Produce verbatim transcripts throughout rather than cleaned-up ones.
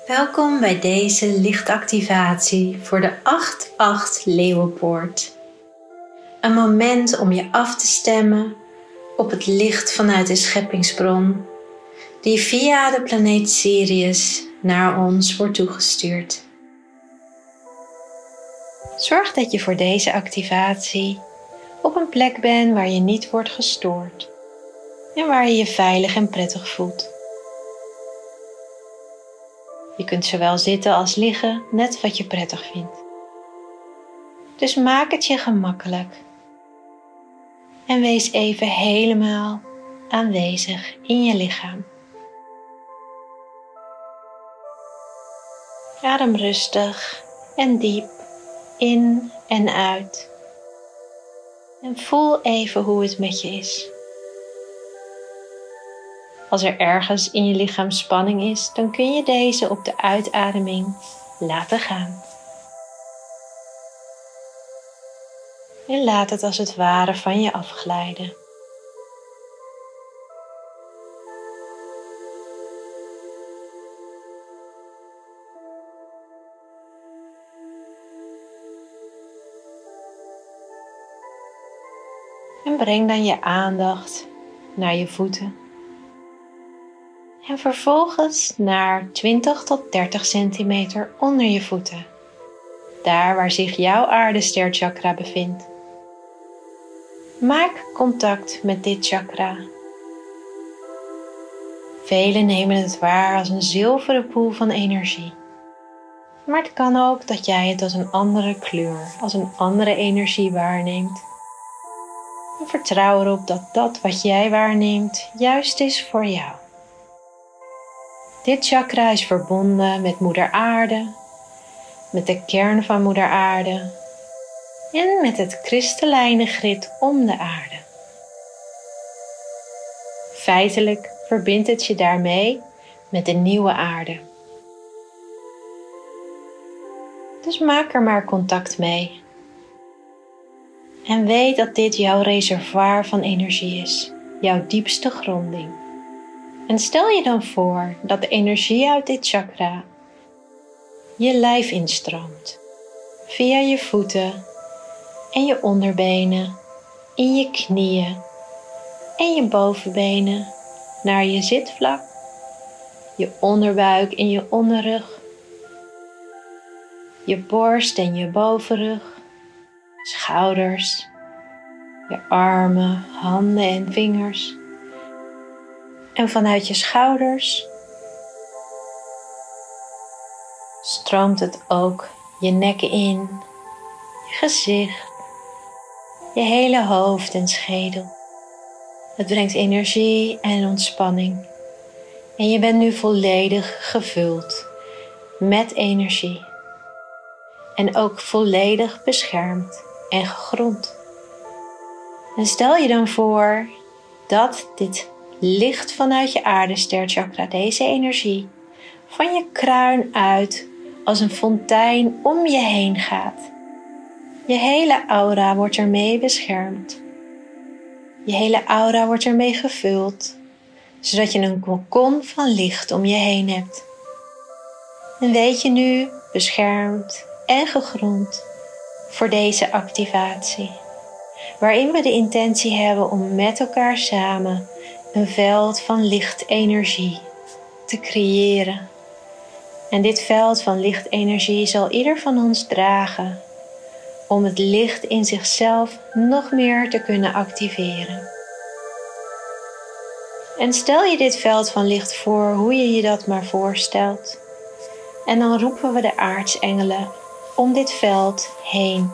Welkom bij deze lichtactivatie voor de acht acht Leeuwenpoort. Een moment om je af te stemmen op het licht vanuit de scheppingsbron, die via de planeet Sirius naar ons wordt toegestuurd. Zorg dat je voor deze activatie op een plek bent waar je niet wordt gestoord en waar je je veilig en prettig voelt. Je kunt zowel zitten als liggen, net wat je prettig vindt. Dus maak het je gemakkelijk. En wees even helemaal aanwezig in je lichaam. Adem rustig en diep in en uit. En voel even hoe het met je is. Als er ergens in je lichaam spanning is, dan kun je deze op de uitademing laten gaan. En laat het als het ware van je afglijden. En breng dan je aandacht naar je voeten. En vervolgens naar twintig tot dertig centimeter onder je voeten. Daar waar zich jouw aardesterchakra bevindt. Maak contact met dit chakra. Velen nemen het waar als een zilveren poel van energie. Maar het kan ook dat jij het als een andere kleur, als een andere energie waarneemt. En vertrouw erop dat dat wat jij waarneemt juist is voor jou. Dit chakra is verbonden met Moeder Aarde, met de kern van Moeder Aarde en met het kristallijne grid om de aarde. Feitelijk verbindt het je daarmee met de nieuwe aarde. Dus maak er maar contact mee. En weet dat dit jouw reservoir van energie is, jouw diepste gronding. En stel je dan voor dat de energie uit dit chakra je lijf instroomt, via je voeten en je onderbenen, in je knieën en je bovenbenen naar je zitvlak, je onderbuik en je onderrug, je borst en je bovenrug, schouders, je armen, handen en vingers. En vanuit je schouders stroomt het ook je nek in, je gezicht, je hele hoofd en schedel. Het brengt energie en ontspanning. En je bent nu volledig gevuld met energie. En ook volledig beschermd en gegrond. En stel je dan voor dat dit licht vanuit je aardesterchakra, deze energie, van je kruin uit als een fontein om je heen gaat. Je hele aura wordt ermee beschermd. Je hele aura wordt ermee gevuld, zodat je een kokon van licht om je heen hebt. En weet je nu beschermd en gegrond voor deze activatie, waarin we de intentie hebben om met elkaar samen een veld van lichtenergie te creëren. En dit veld van lichtenergie zal ieder van ons dragen om het licht in zichzelf nog meer te kunnen activeren. En stel je dit veld van licht voor hoe je je dat maar voorstelt. En dan roepen we de aartsengelen om dit veld heen.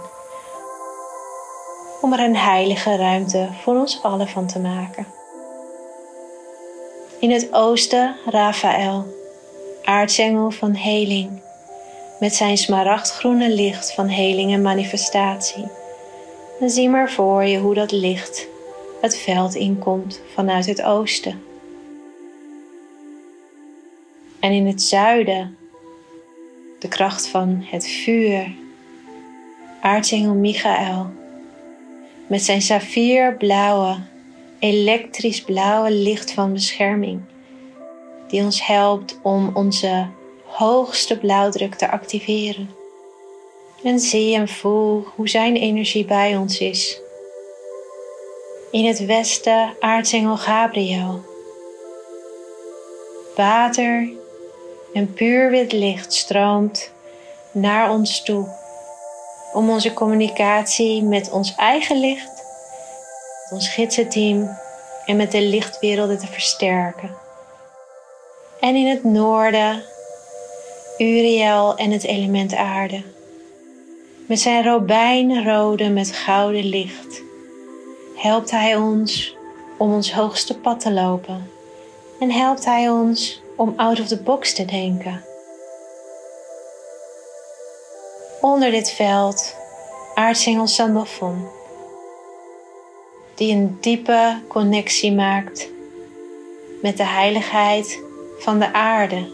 Om er een heilige ruimte voor ons allen van te maken. In het oosten Raphaël, aartsengel van heling, met zijn smaragdgroene licht van heling en manifestatie. En zie maar voor je hoe dat licht het veld inkomt vanuit het oosten. En in het zuiden, de kracht van het vuur, aartsengel Michael, met zijn saffierblauwe, elektrisch blauwe licht van bescherming, die ons helpt om onze hoogste blauwdruk te activeren. En zie en voel hoe zijn energie bij ons is. In het westen aartsengel Gabriel. Water en puur wit licht stroomt naar ons toe. Om onze communicatie met ons eigen licht, met ons gidsenteam en met de lichtwerelden te versterken. En in het noorden Uriel en het element aarde. Met zijn robijnrode met gouden licht helpt hij ons om ons hoogste pad te lopen. En helpt hij ons om out of the box te denken. Onder dit veld aartsengel Sandalphon, die een diepe connectie maakt met de heiligheid van de aarde.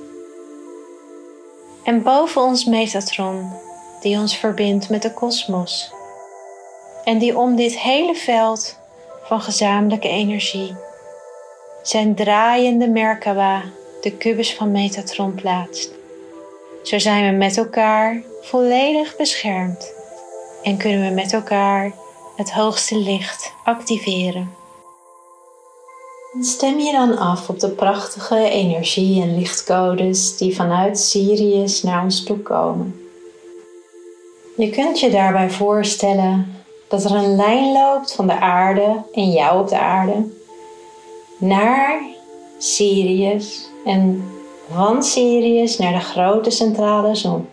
En boven ons Metatron, die ons verbindt met de kosmos. En die om dit hele veld van gezamenlijke energie zijn draaiende Merkaba, de kubus van Metatron, plaatst. Zo zijn we met elkaar volledig beschermd en kunnen we met elkaar het hoogste licht activeren. En stem je dan af op de prachtige energie- en lichtcodes die vanuit Sirius naar ons toe komen. Je kunt je daarbij voorstellen dat er een lijn loopt van de aarde en jou op de aarde naar Sirius en van Sirius naar de grote centrale zon.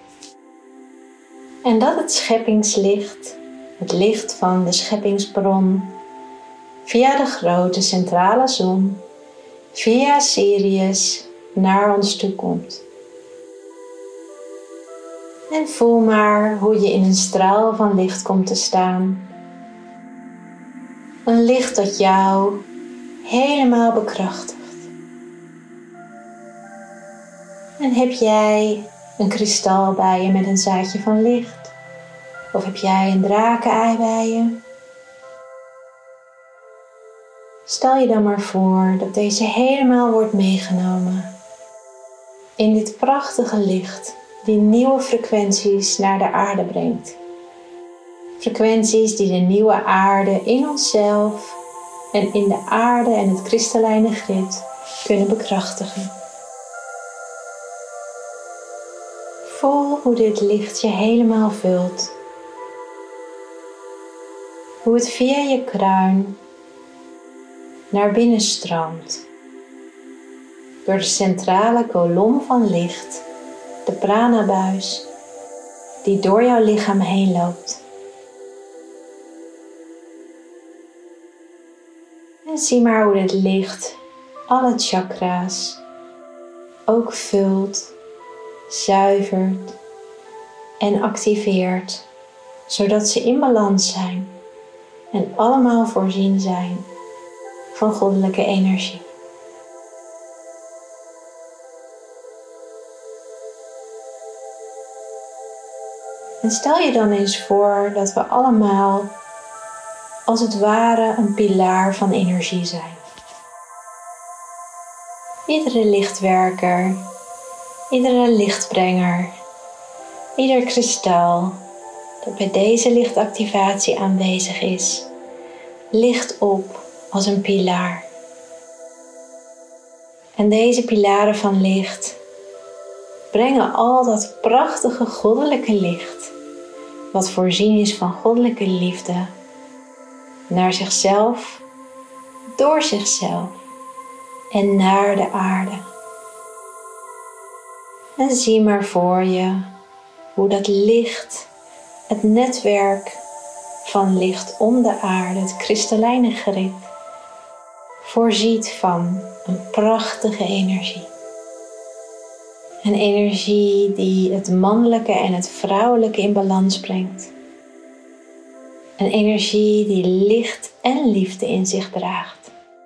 En dat het scheppingslicht, het licht van de scheppingsbron, via de grote centrale zon, via Sirius naar ons toe komt. En voel maar hoe je in een straal van licht komt te staan. Een licht dat jou helemaal bekrachtigt. En heb jij een kristal bij je met een zaadje van licht? Of heb jij een drakenei bij je? Stel je dan maar voor dat deze helemaal wordt meegenomen in dit prachtige licht die nieuwe frequenties naar de aarde brengt. Frequenties die de nieuwe aarde in onszelf en in de aarde en het kristallijne grid kunnen bekrachtigen. Voel hoe dit licht je helemaal vult. Hoe het via je kruin naar binnen stroomt. Door de centrale kolom van licht, de pranabuis, die door jouw lichaam heen loopt. En zie maar hoe dit licht alle chakra's ook vult, zuivert en activeert, zodat ze in balans zijn en allemaal voorzien zijn van goddelijke energie. En stel je dan eens voor dat we allemaal als het ware een pilaar van energie zijn. Iedere lichtwerker, iedere lichtbrenger, ieder kristal dat bij deze lichtactivatie aanwezig is, licht op als een pilaar. En deze pilaren van licht brengen al dat prachtige goddelijke licht, wat voorzien is van goddelijke liefde, naar zichzelf, door zichzelf en naar de aarde. En zie maar voor je hoe dat licht, het netwerk van licht om de aarde, het kristallijne grid, voorziet van een prachtige energie. Een energie die het mannelijke en het vrouwelijke in balans brengt. Een energie die licht en liefde in zich draagt.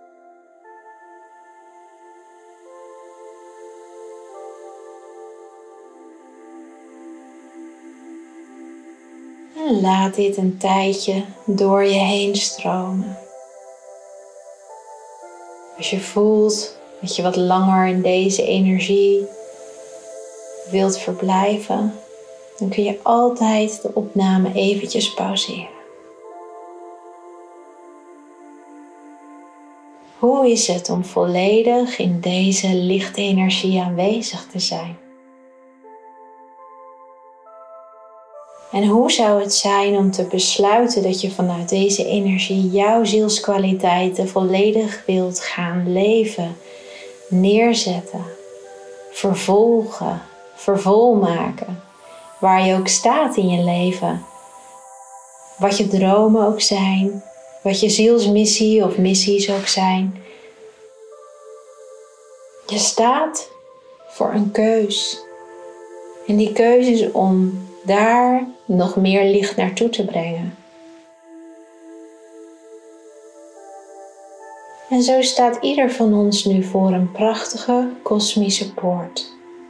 En laat dit een tijdje door je heen stromen. Als je voelt dat je wat langer in deze energie wilt verblijven, dan kun je altijd de opname eventjes pauzeren. Hoe is het om volledig in deze lichte energie aanwezig te zijn? En hoe zou het zijn om te besluiten dat je vanuit deze energie jouw zielskwaliteiten volledig wilt gaan leven, neerzetten, vervolgen, vervolmaken, waar je ook staat in je leven, wat je dromen ook zijn, wat je zielsmissie of missies ook zijn. Je staat voor een keus. En die keuze is om daar nog meer licht naartoe te brengen. En zo staat ieder van ons nu voor een prachtige kosmische poort.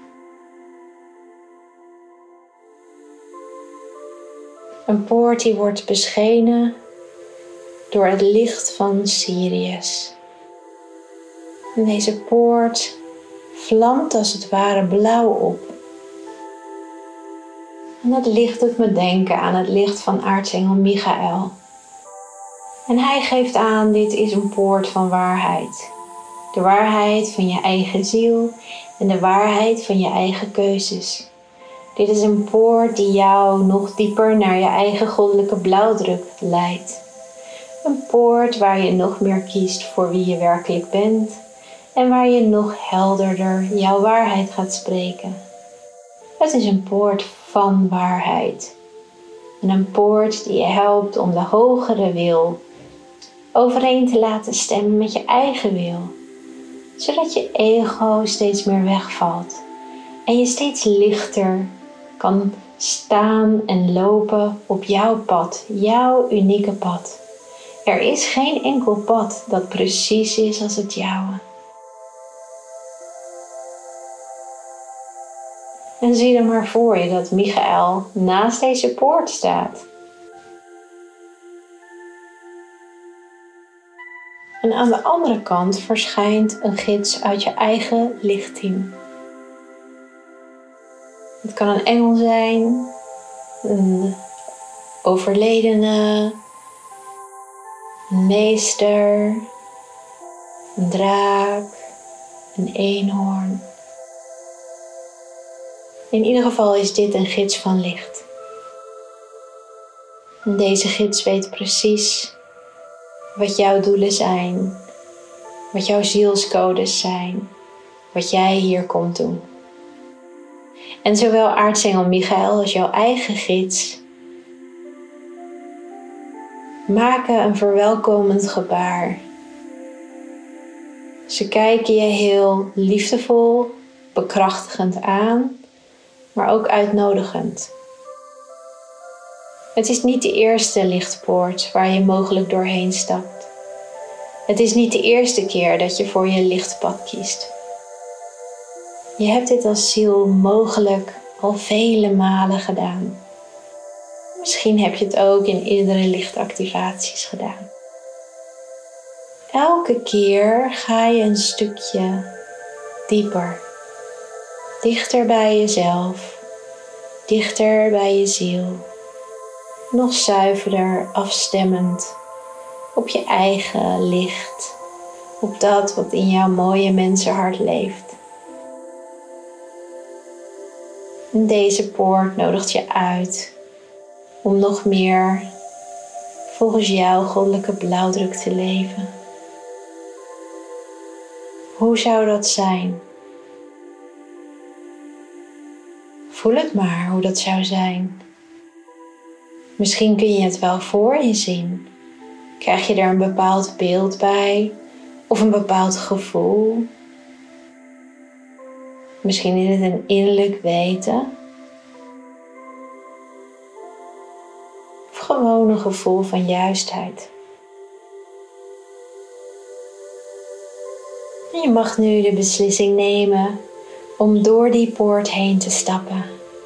Een poort die wordt beschenen door het licht van Sirius. En deze poort vlamt als het ware blauw op. En dat licht doet me denken aan het licht van aartsengel Michael. En hij geeft aan, dit is een poort van waarheid. De waarheid van je eigen ziel en de waarheid van je eigen keuzes. Dit is een poort die jou nog dieper naar je eigen goddelijke blauwdruk leidt. Een poort waar je nog meer kiest voor wie je werkelijk bent en waar je nog helderder jouw waarheid gaat spreken. Het is een poort van waarheid. En een poort die je helpt om de hogere wil overeen te laten stemmen met je eigen wil. Zodat je ego steeds meer wegvalt. En je steeds lichter kan staan en lopen op jouw pad. Jouw unieke pad. Er is geen enkel pad dat precies is als het jouwe. En zie dan maar voor je dat Michael naast deze poort staat. En aan de andere kant verschijnt een gids uit je eigen lichtteam. Het kan een engel zijn, een overledene, een meester, een draak, een eenhoorn. In ieder geval is dit een gids van licht. En deze gids weet precies wat jouw doelen zijn, wat jouw zielscodes zijn, wat jij hier komt doen. En zowel aartsengel Michael als jouw eigen gids maken een verwelkomend gebaar. Ze kijken je heel liefdevol, bekrachtigend aan, maar ook uitnodigend. Het is niet de eerste lichtpoort waar je mogelijk doorheen stapt. Het is niet de eerste keer dat je voor je lichtpad kiest. Je hebt dit als ziel mogelijk al vele malen gedaan. Misschien heb je het ook in eerdere lichtactivaties gedaan. Elke keer ga je een stukje dieper. Dichter bij jezelf. Dichter bij je ziel. Nog zuiverder afstemmend op je eigen licht. Op dat wat in jouw mooie mensenhart leeft. En deze poort nodigt je uit om nog meer volgens jouw goddelijke blauwdruk te leven. Hoe zou dat zijn? Voel het maar hoe dat zou zijn. Misschien kun je het wel voor je zien. Krijg je er een bepaald beeld bij of een bepaald gevoel? Misschien is het een innerlijk weten. Of gewoon een gevoel van juistheid. En je mag nu de beslissing nemen om door die poort heen te stappen.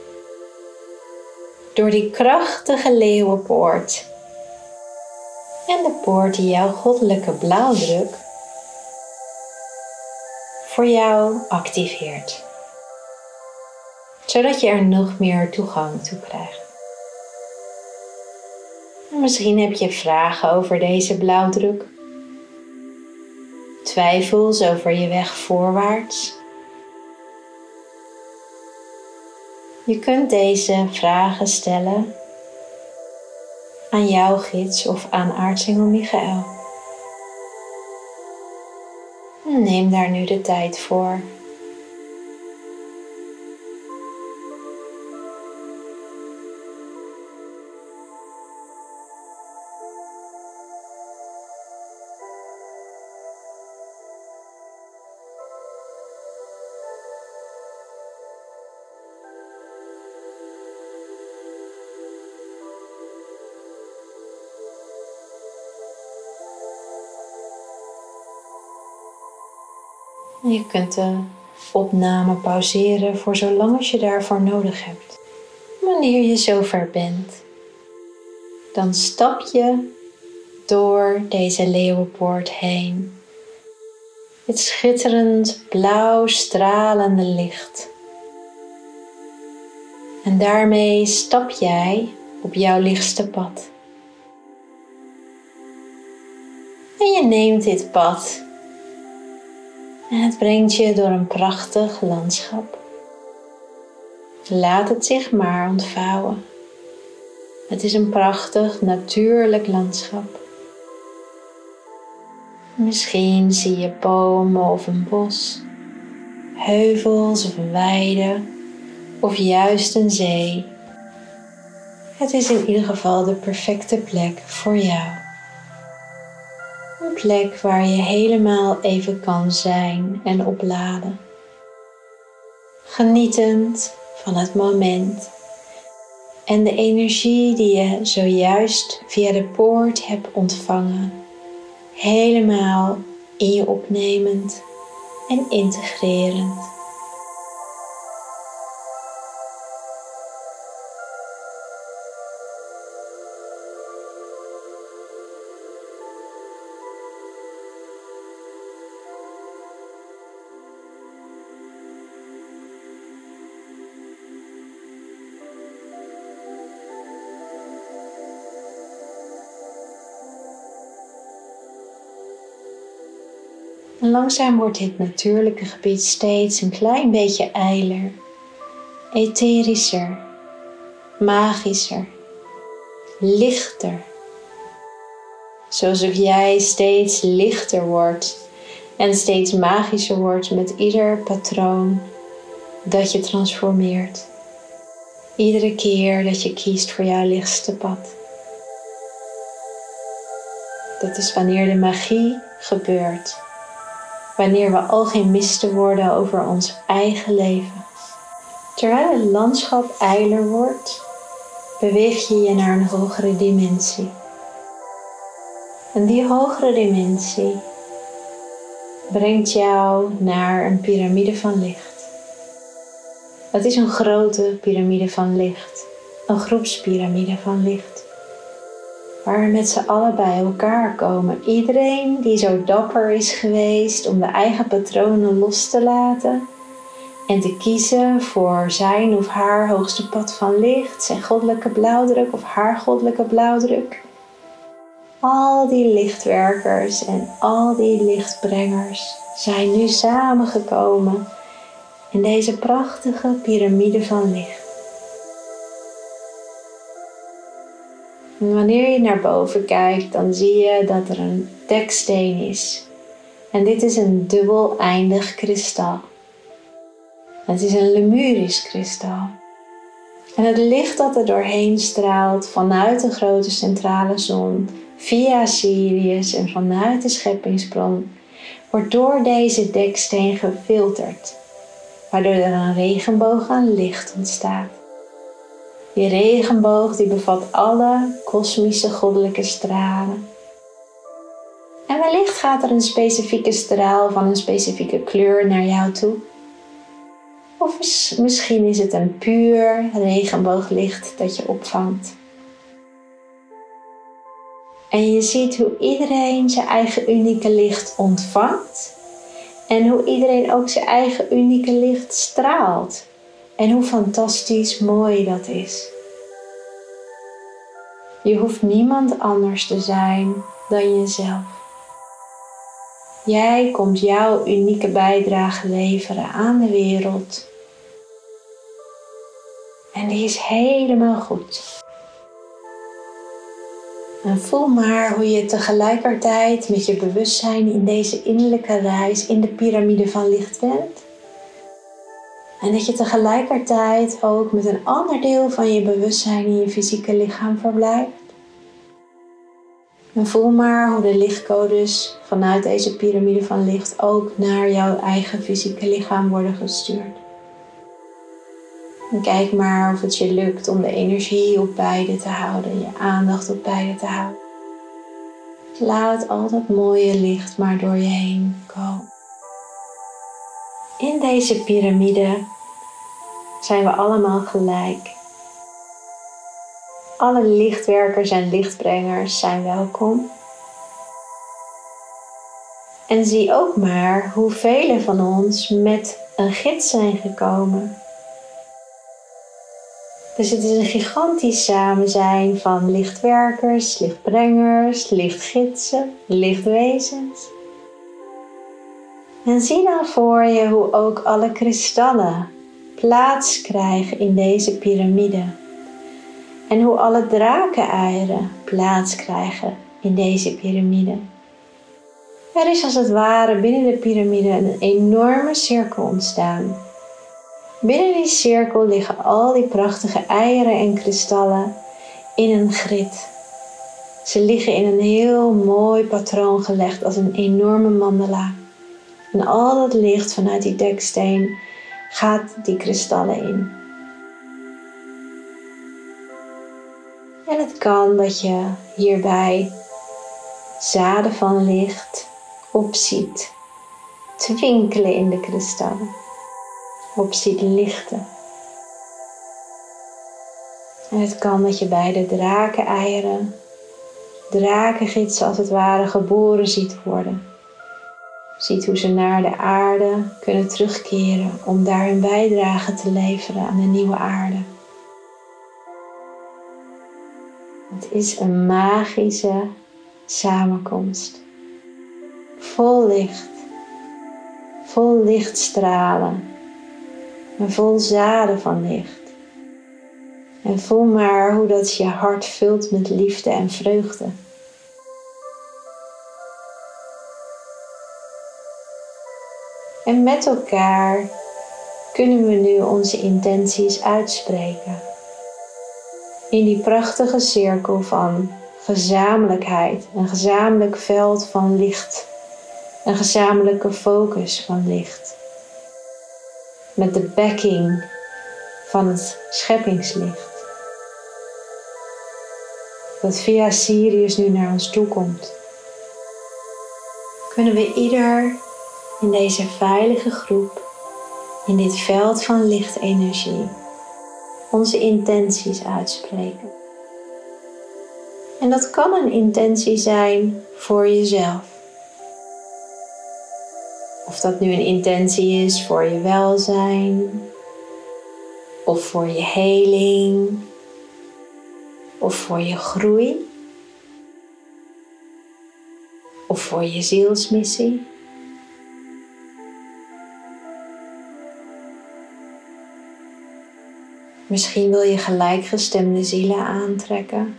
Door die krachtige leeuwenpoort. En de poort die jouw goddelijke blauwdruk voor jou activeert. zodat je er nog meer toegang toe krijgt. En misschien heb je vragen over deze blauwdruk, twijfels over je weg voorwaarts. Je kunt deze vragen stellen aan jouw gids of aan aartsengel Michael. Neem daar nu de tijd voor. Je kunt de opname pauzeren voor zolang als je daarvoor nodig hebt. Wanneer je zover bent, dan stap je door deze leeuwenpoort heen. Het schitterend blauw stralende licht. En daarmee stap jij op jouw lichtste pad. En je neemt dit pad. En het brengt je door een prachtig landschap. Laat het zich maar ontvouwen. Het is een prachtig natuurlijk landschap. Misschien zie je bomen of een bos, heuvels of een weide of juist een zee. Het is in ieder geval de perfecte plek voor jou. Een plek waar je helemaal even kan zijn en opladen. Genietend van het moment en de energie die je zojuist via de poort hebt ontvangen. Helemaal in je opnemend en integrerend. En langzaam wordt dit natuurlijke gebied steeds een klein beetje ijler, etherischer, magischer, lichter. Zoals of jij steeds lichter wordt en steeds magischer wordt met ieder patroon dat je transformeert. Iedere keer dat je kiest voor jouw lichtste pad. Dat is wanneer de magie gebeurt. Wanneer we alchemisten worden over ons eigen leven. Terwijl het landschap ijler wordt, beweeg je je naar een hogere dimensie. En die hogere dimensie brengt jou naar een piramide van licht. Het is een grote piramide van licht, een groepspiramide van licht. Waar we met z'n allen bij elkaar komen. Iedereen die zo dapper is geweest om de eigen patronen los te laten. En te kiezen voor zijn of haar hoogste pad van licht. Zijn goddelijke blauwdruk of haar goddelijke blauwdruk. Al die lichtwerkers en al die lichtbrengers zijn nu samengekomen in deze prachtige piramide van licht. En wanneer je naar boven kijkt, dan zie je dat er een deksteen is. En dit is een dubbeleindig kristal. Het is een Lemurisch kristal. En het licht dat er doorheen straalt vanuit de grote centrale zon, via Sirius en vanuit de scheppingsbron, wordt door deze deksteen gefilterd, waardoor er een regenboog aan licht ontstaat. Die regenboog die bevat alle kosmische goddelijke stralen. En wellicht gaat er een specifieke straal van een specifieke kleur naar jou toe. Of misschien is het een puur regenbooglicht dat je opvangt. En je ziet hoe iedereen zijn eigen unieke licht ontvangt. En hoe iedereen ook zijn eigen unieke licht straalt. En hoe fantastisch mooi dat is. Je hoeft niemand anders te zijn dan jezelf. Jij komt jouw unieke bijdrage leveren aan de wereld. En die is helemaal goed. En voel maar hoe je tegelijkertijd met je bewustzijn in deze innerlijke reis in de piramide van licht bent. En dat je tegelijkertijd ook met een ander deel van je bewustzijn in je fysieke lichaam verblijft. En voel maar hoe de lichtcodes vanuit deze piramide van licht ook naar jouw eigen fysieke lichaam worden gestuurd. En kijk maar of het je lukt om de energie op beide te houden, je aandacht op beide te houden. Laat al dat mooie licht maar door je heen komen. In deze piramide zijn we allemaal gelijk. Alle lichtwerkers en lichtbrengers zijn welkom. En zie ook maar hoe velen van ons met een gids zijn gekomen. Dus het is een gigantisch samenzijn van lichtwerkers, lichtbrengers, lichtgidsen, lichtwezens. En zie dan voor je hoe ook alle kristallen plaats krijgen in deze piramide. En hoe alle drakeneieren plaats krijgen in deze piramide. Er is als het ware binnen de piramide een enorme cirkel ontstaan. Binnen die cirkel liggen al die prachtige eieren en kristallen in een grid. Ze liggen in een heel mooi patroon gelegd als een enorme mandala. En al dat licht vanuit die deksteen gaat die kristallen in. En het kan dat je hierbij zaden van licht opziet twinkelen in de kristallen. Opziet lichten. En het kan dat je bij de drakeneieren, drakengidsen als het ware geboren ziet worden. Ziet hoe ze naar de aarde kunnen terugkeren om daar hun bijdrage te leveren aan de nieuwe aarde. Het is een magische samenkomst. Vol licht. Vol lichtstralen. En vol zaden van licht. En voel maar hoe dat je hart vult met liefde en vreugde. En met elkaar kunnen we nu onze intenties uitspreken. In die prachtige cirkel van gezamenlijkheid, een gezamenlijk veld van licht, een gezamenlijke focus van licht. Met de backing van het scheppingslicht. Dat via Sirius nu naar ons toe komt. Kunnen we ieder in deze veilige groep, in dit veld van lichtenergie, onze intenties uitspreken. En dat kan een intentie zijn voor jezelf. Of dat nu een intentie is voor je welzijn, of voor je heling, of voor je groei, of voor je zielsmissie. Misschien wil je gelijkgestemde zielen aantrekken.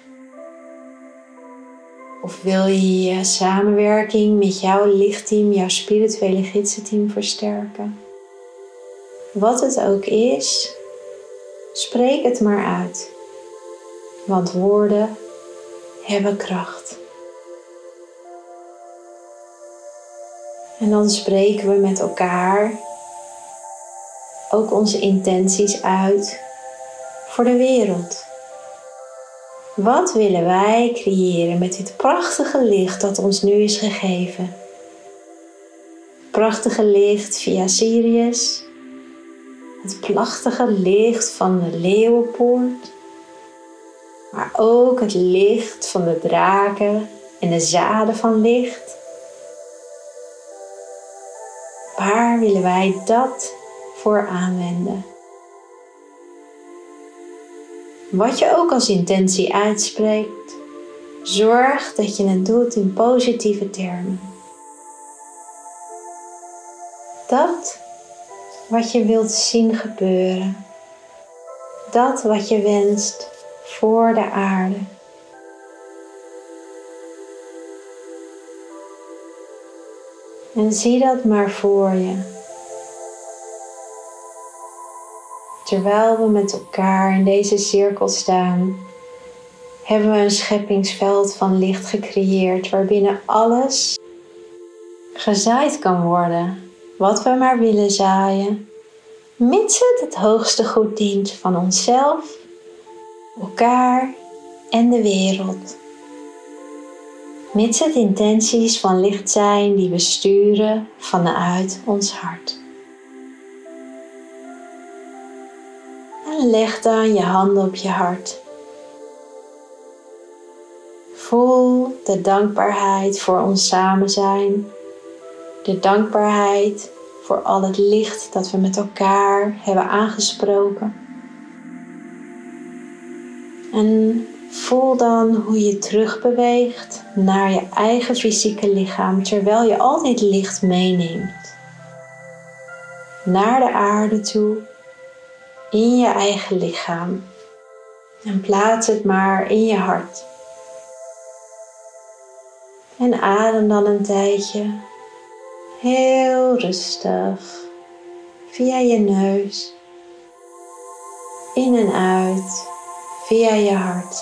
Of wil je je samenwerking met jouw lichtteam, jouw spirituele gidsenteam versterken. Wat het ook is, spreek het maar uit. Want woorden hebben kracht. En dan spreken we met elkaar ook onze intenties uit voor de wereld. Wat willen wij creëren met dit prachtige licht dat ons nu is gegeven? Prachtige licht via Sirius. Het prachtige licht van de leeuwenpoort. Maar ook het licht van de draken en de zaden van licht. Waar willen wij dat voor aanwenden? Wat je ook als intentie uitspreekt, zorg dat je het doet in positieve termen. Dat wat je wilt zien gebeuren. Dat wat je wenst voor de aarde. En zie dat maar voor je. Terwijl we met elkaar in deze cirkel staan, hebben we een scheppingsveld van licht gecreëerd waarbinnen alles gezaaid kan worden, wat we maar willen zaaien, mits het het hoogste goed dient van onszelf, elkaar en de wereld. Mits het intenties van licht zijn die we sturen vanuit ons hart. En leg dan je handen op je hart. Voel de dankbaarheid voor ons samen zijn. De dankbaarheid voor al het licht dat we met elkaar hebben aangesproken. En voel dan hoe je terugbeweegt naar je eigen fysieke lichaam, terwijl je al dit licht meeneemt. Naar de aarde toe, in je eigen lichaam. En plaats het maar in je hart. En adem dan een tijdje, heel rustig, via je neus, in en uit, via je hart.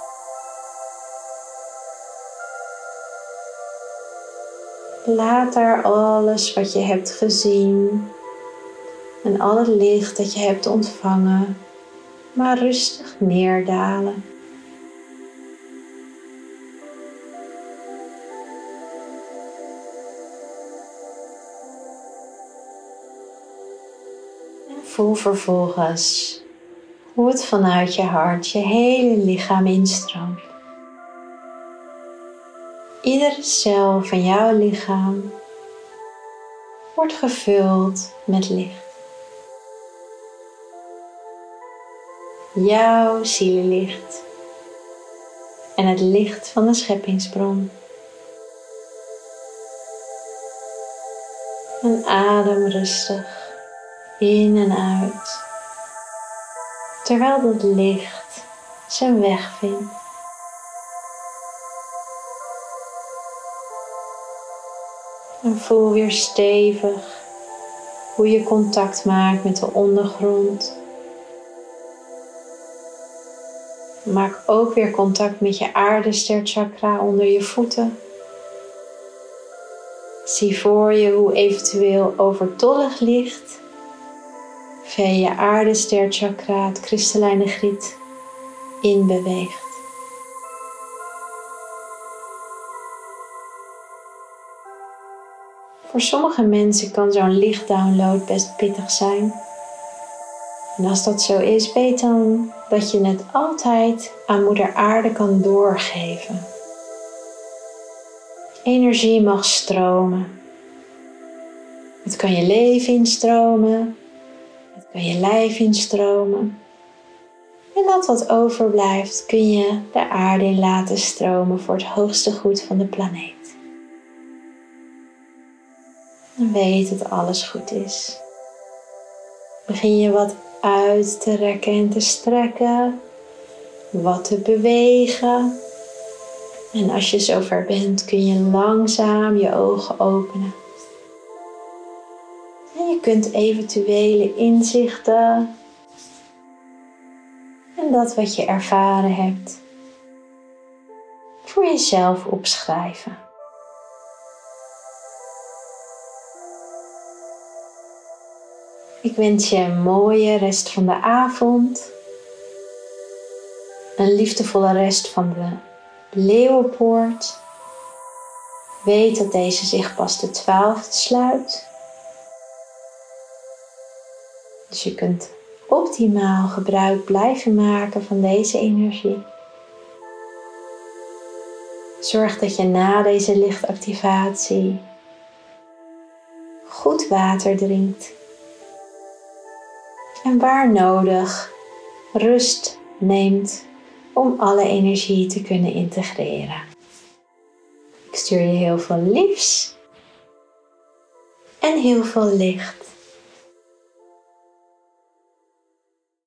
Laat daar alles wat je hebt gezien en al het licht dat je hebt ontvangen, maar rustig neerdalen. En voel vervolgens hoe het vanuit je hart je hele lichaam instroomt. Iedere cel van jouw lichaam wordt gevuld met licht. Jouw zielenlicht en het licht van de scheppingsbron. En adem rustig in en uit, terwijl dat licht zijn weg vindt. En voel weer stevig hoe je contact maakt met de ondergrond. Maak ook weer contact met je aardesterchakra onder je voeten. Zie voor je hoe eventueel overtollig licht via je aardesterchakra, het kristallijne griet, inbeweegt. Voor sommige mensen kan zo'n lichtdownload best pittig zijn. En als dat zo is, weet dan dat je het altijd aan Moeder Aarde kan doorgeven. Energie mag stromen. Het kan je leven instromen. Het kan je lijf instromen. En dat wat overblijft kun je de aarde in laten stromen voor het hoogste goed van de planeet. En weet dat alles goed is. Begin je wat uit te rekken en te strekken. Wat te bewegen. En als je zover bent kun je langzaam je ogen openen. En je kunt eventuele inzichten en dat wat je ervaren hebt voor jezelf opschrijven. Ik wens je een mooie rest van de avond. Een liefdevolle rest van de Leeuwenpoort. Weet dat deze zich pas de twaalfde sluit. Dus je kunt optimaal gebruik blijven maken van deze energie. Zorg dat je na deze lichtactivatie goed water drinkt. En waar nodig, rust neemt om alle energie te kunnen integreren. Ik stuur je heel veel liefs en heel veel licht.